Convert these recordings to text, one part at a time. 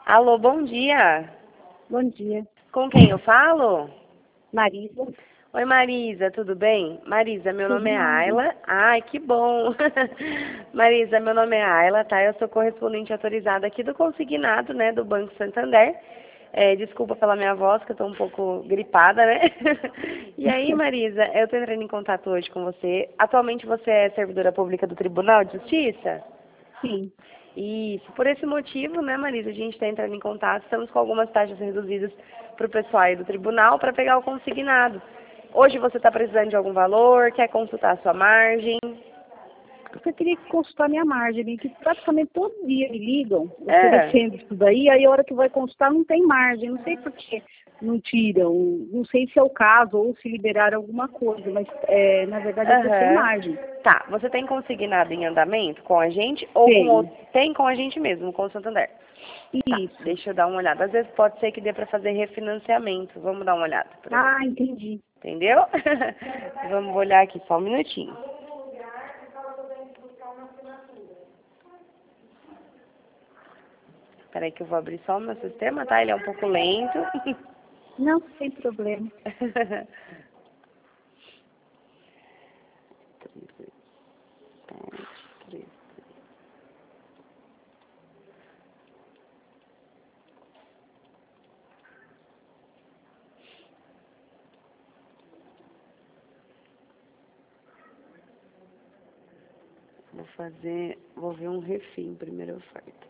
Alô, bom dia. Bom dia. Com quem eu falo? Marisa. Oi, Marisa, tudo bem? Marisa, meu Tudo nome é bem. Ayla. Ai, que bom. Marisa, meu nome é Ayla, tá? Eu sou correspondente autorizada aqui do Consignado, né, do Banco Santander. Desculpa pela minha voz, que eu tô um pouco gripada, né? E aí, Marisa, eu tô entrando em contato hoje com você. Atualmente você é servidora pública do Tribunal de Justiça? Sim. Isso, por esse motivo, né, Marisa, a gente está entrando em contato, estamos com algumas taxas reduzidas para o pessoal aí do tribunal para pegar o consignado. Hoje você está precisando de algum valor, quer consultar a sua margem? Eu queria consultar minha margem, que praticamente todo dia me ligam É, oferecendo isso daí, aí a hora que vai consultar não tem margem, não sei por que não tiram, não sei se é o caso ou se liberaram alguma coisa, mas na verdade eu estou sem aham. margem. Tá, você tem consignado em andamento com a gente ou com Tenho. outro? Tem com a gente mesmo, com o Santander. Tá, Isso. deixa eu dar uma olhada. Às vezes pode ser que dê para fazer refinanciamento. Vamos dar uma olhada para ver. Ah, entendi. Entendeu? Vamos olhar aqui só um minutinho. Peraí que eu vou abrir só o meu sistema, tá? Ele é um pouco lento. Não, sem problema. Vou ver um refim, primeira oferta.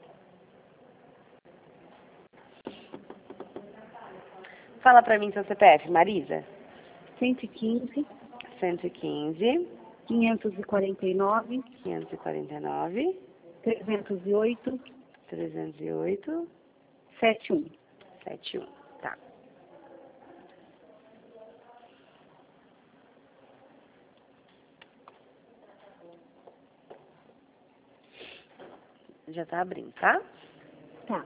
Fala pra mim seu CPF, Marisa. 115, 115, 549, 549, 308, 308, 71. 71. Tá. Já tá abrindo, tá? Tá.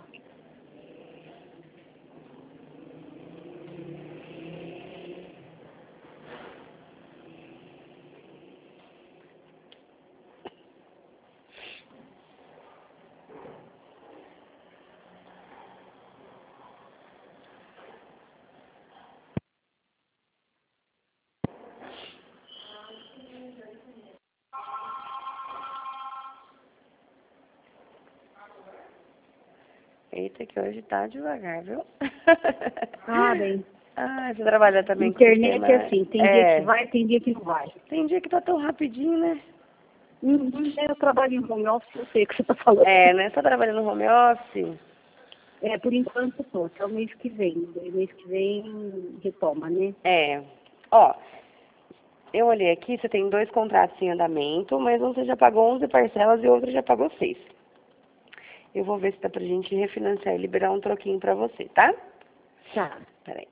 Eita, que hoje tá devagar, viu? Ah, bem. Ah, você trabalha também com Internet sistema... é assim, tem dia que vai, tem dia que não vai. Tem dia que tá tão rapidinho, né? Eu trabalho em home office, eu sei o que você está falando. É, né? Você tá trabalhando no home office? Por enquanto estou, até o mês que vem. O mês que vem retoma, né? É. Ó, eu olhei aqui, você tem 2 contratos em andamento, mas um você já pagou 11 parcelas e o outro já pagou 6. Eu vou ver se dá pra gente refinanciar e liberar um troquinho pra você, tá? Tá. Peraí.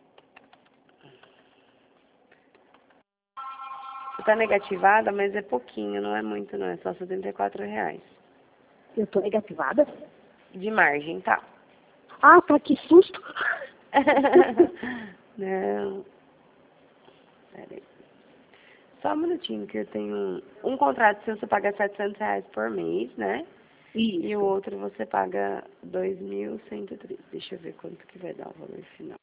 Você tá negativada, mas é pouquinho, não é muito não, é só R$ 74. Eu estou negativada? De margem, tá? Ah, tá, que susto! Não. Peraí. Só um minutinho que eu tenho um contrato seu, você paga R$ 700 por mês, né? E o Isso. outro você paga 2.103. Deixa eu ver quanto que vai dar o valor final.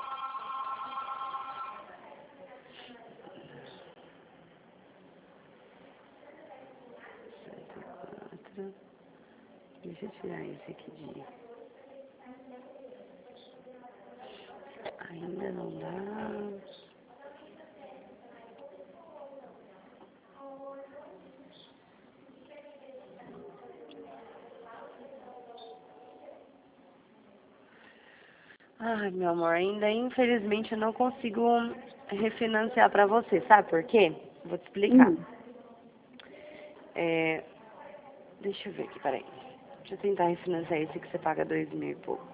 Quatro. Deixa eu tirar esse aqui de... Ainda não dá. Ai, meu amor, ainda infelizmente eu não consigo refinanciar pra você. Sabe por quê? Vou te explicar. Hum. É, deixa eu ver aqui, peraí. Deixa eu tentar refinanciar esse que você paga 2.000 e pouco.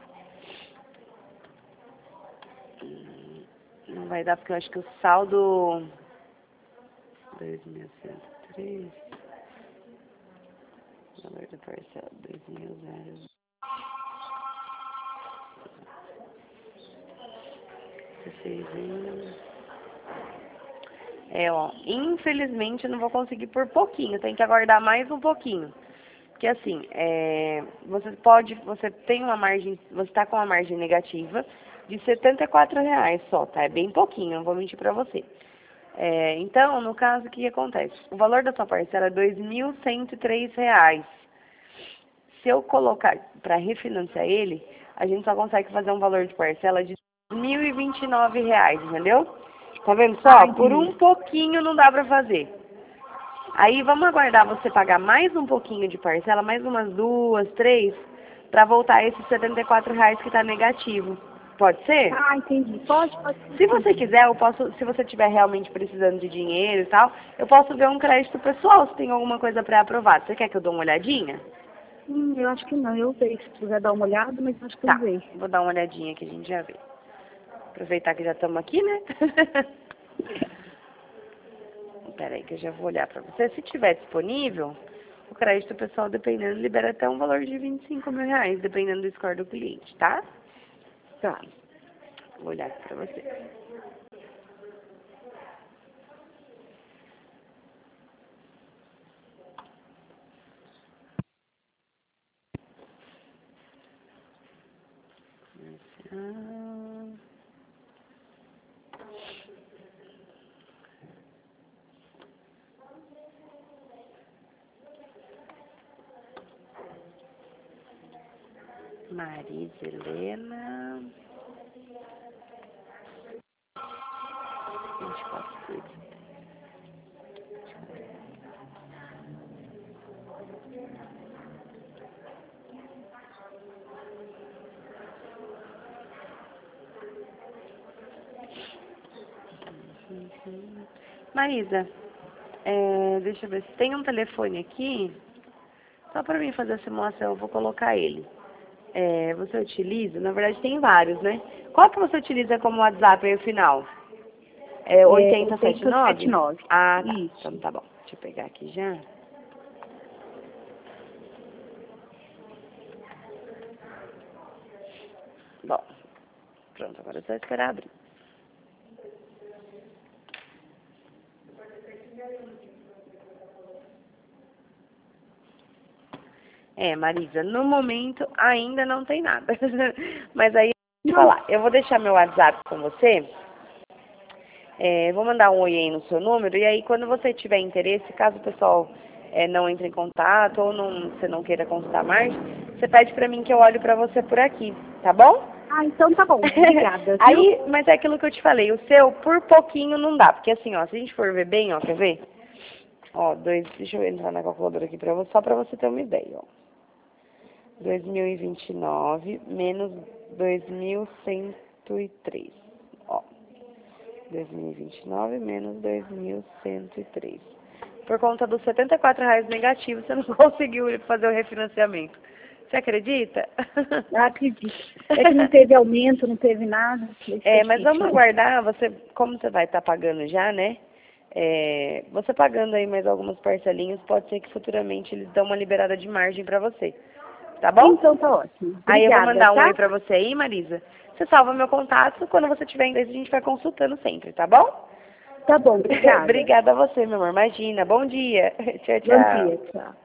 Não vai dar porque eu acho que o saldo... 2.103. Valor da parcela, 2.000. 16. Ó, infelizmente eu não vou conseguir por pouquinho, tem que aguardar mais um pouquinho. que assim, você tem uma margem, você está com uma margem negativa de R$ 74 só, tá? É bem pouquinho, não vou mentir pra você. Então, no caso, o que acontece? O valor da sua parcela é R$ 2.103. Se eu colocar para refinanciar ele, a gente só consegue fazer um valor de parcela de R$ 1.029, entendeu? Tá vendo só? Por um pouquinho não dá pra fazer. Aí vamos aguardar você pagar mais um pouquinho de parcela, mais umas 2, 3, pra voltar esses R$ 74 que tá negativo. Pode ser? Ah, entendi. Pode. Se você quiser, se você estiver realmente precisando de dinheiro e tal, eu posso ver um crédito pessoal, se tem alguma coisa pré-aprovada. Você quer que eu dê uma olhadinha? Eu acho que não. Eu vejo. Se quiser dar uma olhada, mas acho que eu Tá, vejo. vou dar uma olhadinha que a gente já vê. Aproveitar que já estamos aqui, né? Espera aí que eu já vou olhar pra você. Se tiver disponível, o crédito pessoal, dependendo, libera até um valor de R$ 25.000, dependendo do score do cliente, tá? Tá. Vou olhar aqui pra você. Marisa Helena. 24. Marisa, deixa eu ver se tem um telefone aqui. Só para mim fazer a simulação, eu vou colocar ele. Você utiliza? Na verdade, tem vários, né? Qual que você utiliza como WhatsApp aí, o final? 8079? 8079. Ah, tá. Isso. Então tá bom. Deixa eu pegar aqui já. Bom, pronto, agora é só esperar abrir. Marisa, no momento ainda não tem nada. Mas aí, vou falar, eu vou deixar meu WhatsApp com você. Vou mandar um oi aí no seu número. E aí, quando você tiver interesse, caso o pessoal não entre em contato ou você não queira consultar mais, você pede pra mim que eu olho pra você por aqui, tá bom? Ah, então tá bom. Obrigada, viu? Aí, mas é aquilo que eu te falei, o seu por pouquinho não dá. Porque assim, ó, se a gente for ver bem, ó, quer ver? Ó, deixa eu entrar na calculadora aqui pra você, só pra você ter uma ideia, ó. 2029 menos 2.103. Ó, 2029 menos 2.103. Por conta dos R$ 74 negativos, você não conseguiu fazer o refinanciamento. Você acredita? Acredito. É que não teve aumento, não teve nada. Mas vamos aguardar, como você vai estar pagando já, né? Você pagando aí mais algumas parcelinhas, pode ser que futuramente eles dão uma liberada de margem pra você. Tá bom? Então tá ótimo. Obrigada, Aí eu vou mandar um tá? oi pra você aí, Marisa. Você salva meu contato, quando você tiver interesse a gente vai consultando sempre, tá bom? Tá bom, obrigada. Obrigada a você, meu amor. Imagina. Bom dia. Tchau, Bom tchau. dia, tchau.